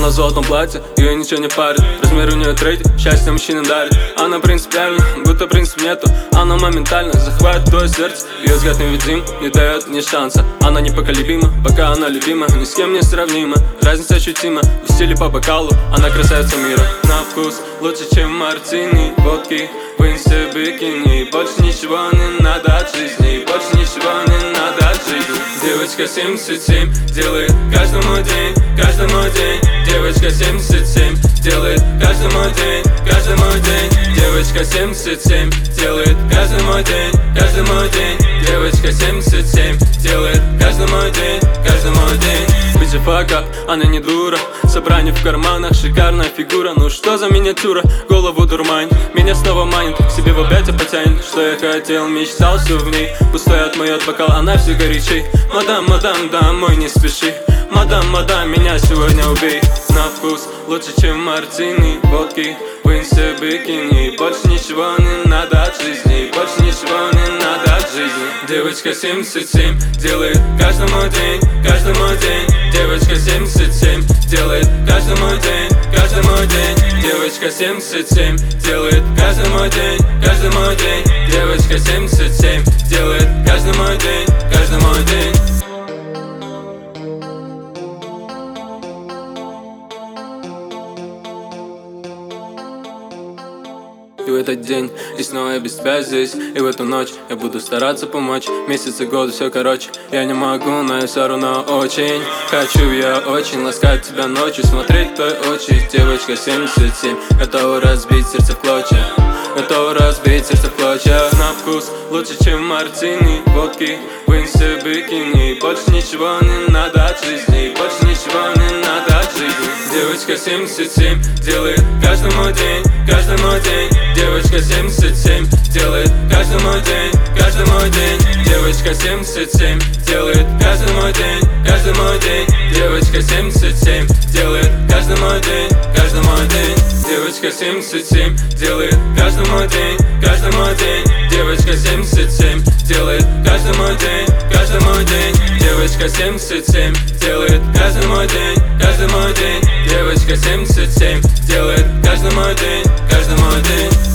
Она в золотом платье, ее ничего не парит. Размер у нее третий, счастье мужчинам дарит. Она принципиальна, будто принцип нету. Она моментально захватит твое сердце. Ее взгляд невидим, не дает ни шанса. Она непоколебима, пока она любима, ни с кем не сравнима. Разница ощутима, в стиле по бокалу. Она красавица мира, на вкус лучше, чем мартини. Водки в инсте бикини. Больше ничего не надо от жизни, больше ничего не надо от жизни. Девочка 77 делает каждому день, каждому день. Девочка 77 делает каждому день, каждому день. Девочка 77 делает каждому день, каждому день. Девочка 77 делает каждому день, каждому день. Bitch, fuck up, она не дура. Собрание в карманах, шикарная фигура. Ну что за миниатюра, голову дурмань. Меня снова манит, к себе в объятия потянет. Что я хотел, мечтал, все в ней. Пустой отмоет бокал, она все горячей. Мадам, мадам, домой не спеши. Мадам, мадам, меня сегодня убей. На вкус лучше, чем мартини. Водки в инсте бикини. Больше ничего не надо от жизни, больше ничего не надо от жизни. Девочка 77 делает каждому день, каждому день. Девочка 77 делает каждому день, каждому день. Девочка 77 делает каждому день, каждому день. Девочка 77 делает каждому день, каждому день. И в этот день, и снова я без тебя здесь. И в эту ночь я буду стараться помочь. Месяцы, годы, все короче. Я не могу, но я все равно очень хочу. Я очень ласкать тебя ночью, смотреть в твои очи. Девочка 77, готова разбить сердце в клочья. Готова разбить сердце в клочья. На вкус лучше, чем мартини. Водки в инсте бикини. Больше ничего не надо от жизни, больше ничего не надо от жизни. Девочка 77 делает каждому день, каждому день. Девочка 77 делает каждому день, каждому день. Девочка 77 делает каждому день, каждому день. Девочка 77 делает каждому день, каждому день. Девочка 77 делает каждому день, каждому день. Девочка 77 делает каждому день, каждому день. Девочка 77 делает каждому день, каждому день. Девочка 77 делает каждому день, каждому день.